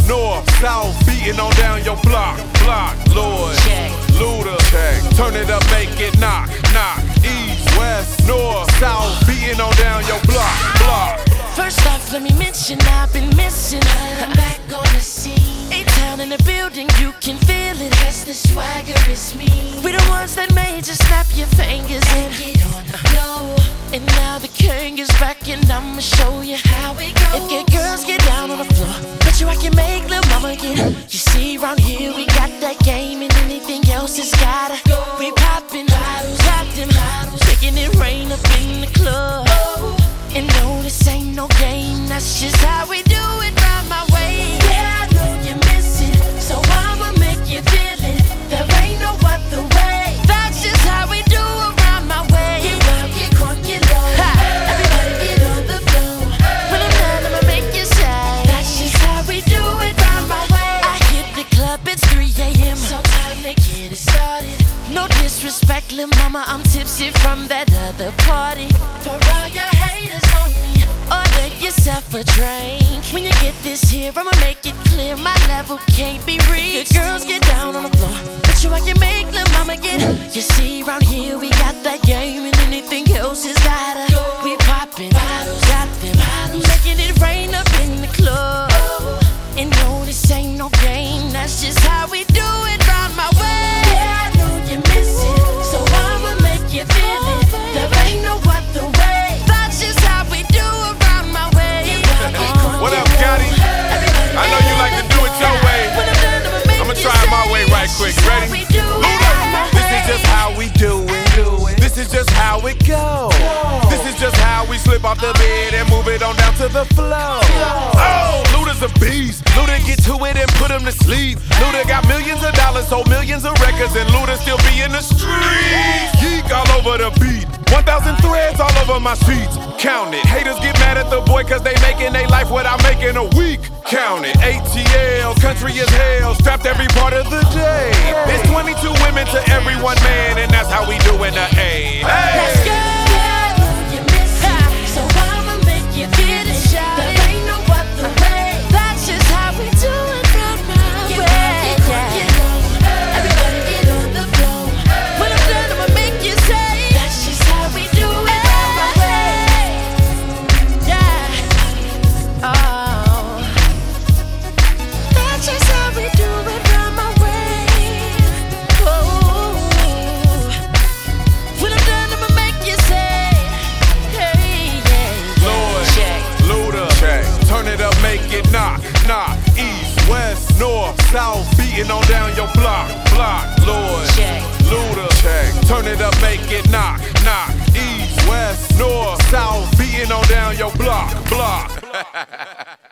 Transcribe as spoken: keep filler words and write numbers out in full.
north, south, beating on down your block, block, Lord. Check. Luda, check. Turn it up, make it knock, knock. East, west, north, south, beating on down your block, block. First off, let me mention I've been missing. I'm back on the scene. A-Town in the building, you can feel it. That's the swagger, it's me. We the ones that made you snap your fingers and get on the floor. And now the king is back and I'ma show you how it goes. If your girls get down on the floor, bet you I can make lil' mama get. You see, round here we got that game and anything else is gotta go. We poppin' bottles, got them bottles, making it rain up in the club. And no, this ain't no game, that's just how we do it round my way. Yeah, I know you miss it, so I'ma make you feel it. There ain't no other way, that's just how we do it round my way. Get wild, get crunk, get low, ha. Everybody get on the floor. When I'm done, I'ma make you say, that's just how we do it round my way. I hit the club, it's three A M, so time to get it started. No disrespect, lil' mama, I'm tipsy from that other party. For all your haters on me, order yourself a drink. When you get this here, I'ma make it clear my level can't be reached. The girls get down on the floor, bet you I can make lil' mama get. You see, round here we got that game and anything else is gotta go. We poppin' bottles, got them bottles, making it rain up in the club. And no, this ain't no game, that's just how we do it round my way. Yeah, I know you miss it, so I'ma make you feel it. There ain't no other way, that's just how we do it round my way. What up, Gotti? I know you like to do it your way. I'ma try it my way right quick. Ready? Luda, this is just how we do it. This is just how it goes. This is just how we slip off the bed and move it on down to the floor. Oh, Luda's a beast. Luda get to it and put him to sleep. Luda got millions of dollars, sold millions of records, and Luda still be in the streets. Geek all over the beat. one thousand threads all over my sheets. Count it. Haters get mad at the boy cause they making their life what I'm making a week. Count it. A T L, country as hell, strapped every part of the day. It's twenty-two women to every one man, and that's how we doing the A. Hey. Let's go. Yeah, I know you miss it, so I'ma make you feel it. There ain't no other way, that's just how we do it round my way. Yeah. Everybody get on the floor. When I'm done, I'ma make you say, that's just how we do it round my way. Yeah. Oh, that's just how we do it round my way. Oh. When I'm done, I'ma make you say, hey, yeah. Lord, Check. Luda, check. Turn it up, make it knock, knock. East, west, north, south, beating on down your block, block. Lord, Check. Luda, check. Turn it up, make it knock, knock. East, west, north, south, beating on down your block, block.